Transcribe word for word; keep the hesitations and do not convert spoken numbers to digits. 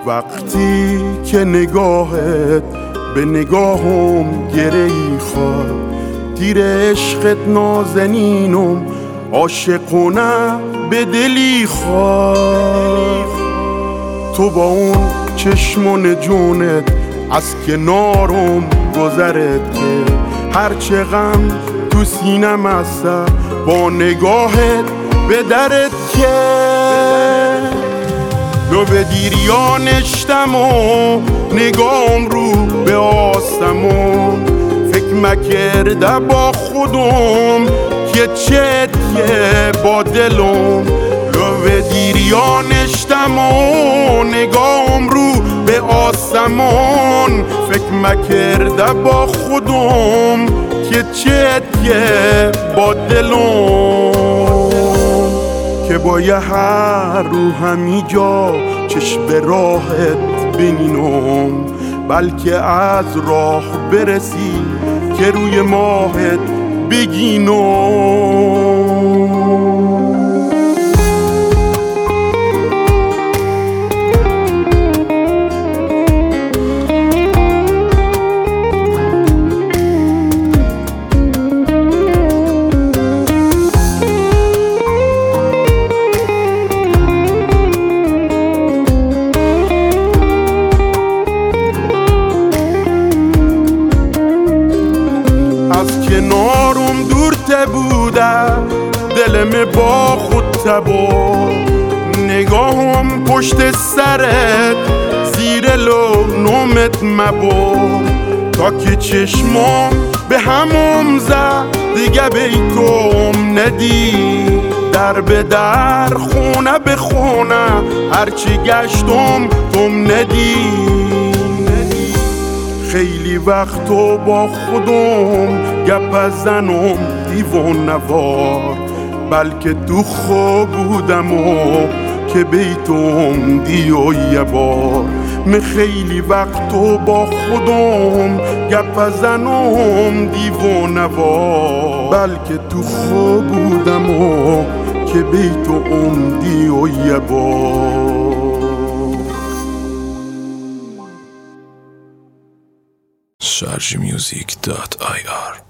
وقتی که نگاهت به نگاهم گرهی خواد، تیر عشقت نازنینم عاشقونه به دلی خواد. تو با اون چشمون جونت از کنارم گذرت که هرچه غم تو سینم هست با نگاهت به درت که لو به دیریانشتم و نگام رو به آسمون، فکر مکرده با خودم که چتیه با دلم. لو به دیریانشتم و نگام رو به آسمون، فکر مکرده با خودم که چتیه با دلم. که با یه هر رو همی جا چشم به راحت بینم، بلکه از راه برسی که روی ماهت بگینم. از کنارم دورت بوده دلم با خود تبا، نگاهم پشت سرت زیر لونمت مبا. تا که چشمام به همم زد دیگه بیتم ندی، در به در خونه به خونه هرچی گشتم تم ندی. خیلی وقت تو با خودم گپ زنم دیوان نوار، بلکه تو خواب بودم و که بیتم دی و یه بار. من خیلی وقت تو با خودم گپ زنم دیوان نوار، بلکه تو خواب بودم و که بیتم دی و یه بار. شارژ میوزیک دات آی آر